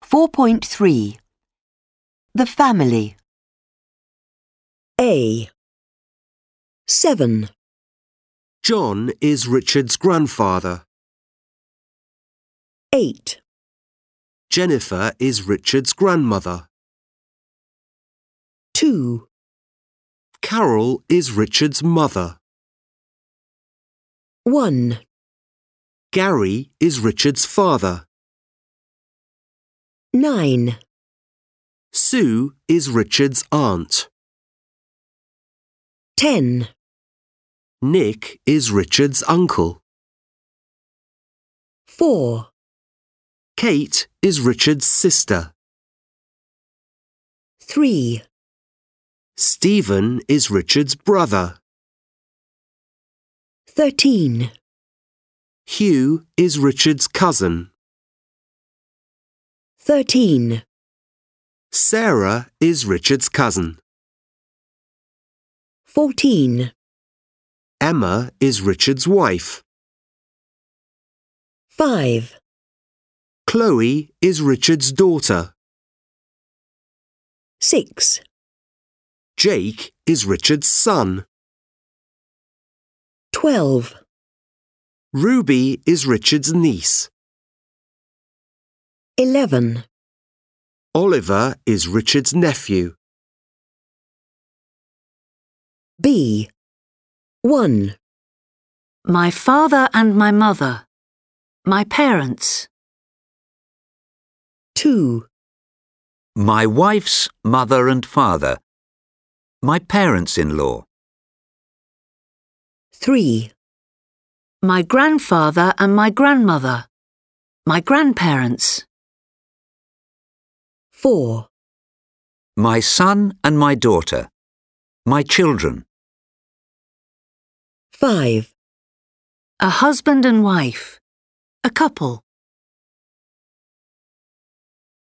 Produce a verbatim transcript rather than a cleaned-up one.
four point three. The family. A. seven. John is Richard's grandfather. eight. Jennifer is Richard's grandmother. two. Carol is Richard's mother. one. Gary is Richard's father. nine. Sue is Richard's aunt. ten. Nick is Richard's uncle. four. Kate is Richard's sister. three. Stephen is Richard's brother. thirteen. Hugh is Richard's cousin. thirteen. Sarah is Richard's cousin. fourteen. Emma is Richard's wife. five. Chloe is Richard's daughter. six. Jake is Richard's son. twelve. Ruby is Richard's niece. eleven. Oliver is Richard's nephew. B. one. My father and my mother. My parents. two. My wife's mother and father. My parents-in-law. three. My grandfather and my grandmother. My grandparents. four. My son and my daughter. My children. five. A husband and wife. A couple.